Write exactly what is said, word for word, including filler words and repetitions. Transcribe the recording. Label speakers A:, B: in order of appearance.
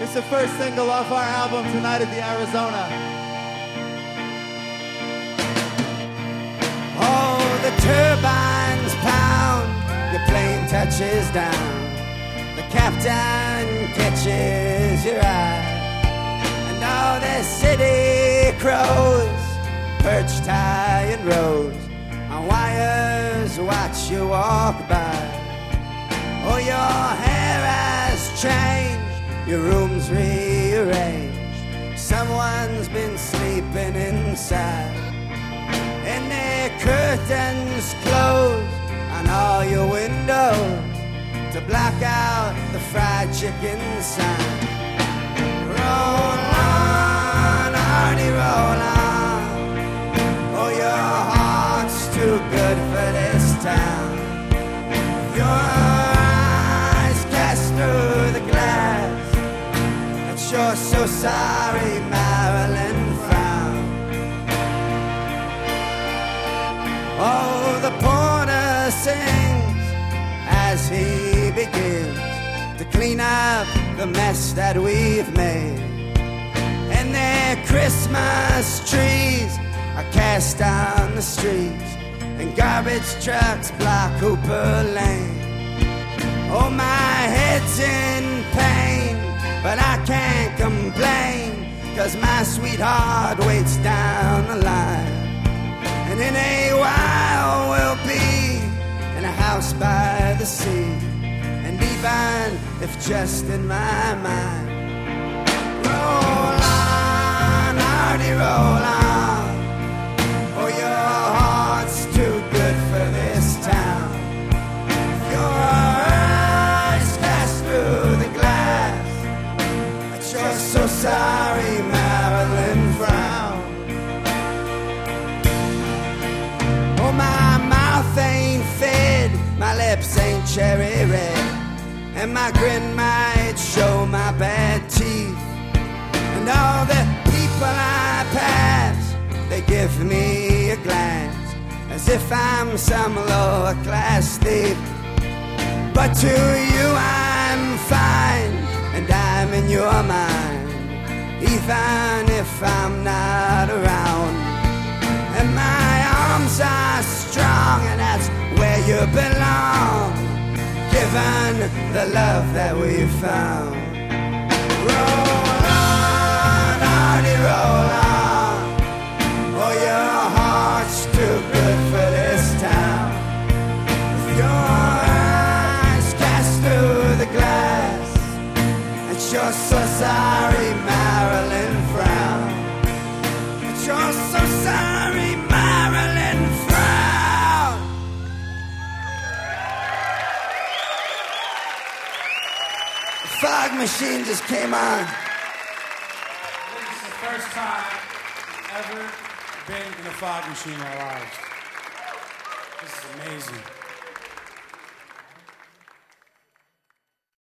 A: It's the first single off our album, Tonight at the Arizona.
B: Oh, the turbines pound, your plane touches down. The captain catches your eye. And all the city crows, perched high in rows, on wires watch you walk by. Oh, your hair has changed, your room's rearranged. Someone's been sleeping inside. And the curtains close on all your windows to block out the fried chicken sign. Roll on, Artie, roll on. Oh, your heart's too good for this town. Your eyes cast through the glass. And you're so sorry, Marilyn frown. Oh, the porter sings as he begins to clean up the mess that we've made. And their Christmas trees are cast on the streets, and garbage trucks block Hooper Lane. Oh, my head's in pain, but I can't complain, 'cause my sweetheart waits down the line. And in a while we'll be in a house by the sea, and even if just in my mind. Roll on, Artie, roll on. Oh, your heart's too good for this town. Your eyes pass through the glass, but you're so sorry, Marilyn frown. Oh, my mouth ain't fed, my lips ain't cherry red, and my grin might show my bad teeth. And all the people I pass, they give me a glance as if I'm some lower class thief. But to you I'm fine, and I'm in your mind, even if I'm not around. And my arms are strong, and that's where you belong, given the love that we found. Roll on, Artie, roll on. Oh, your heart's too good for this town. With your eyes cast through the glass, and you're so sorry, Marilyn frown. And you're so sorry, Marilyn frown. The fog machine just came on.
C: This is the first time we've ever been in a fog machine in our lives. This is amazing.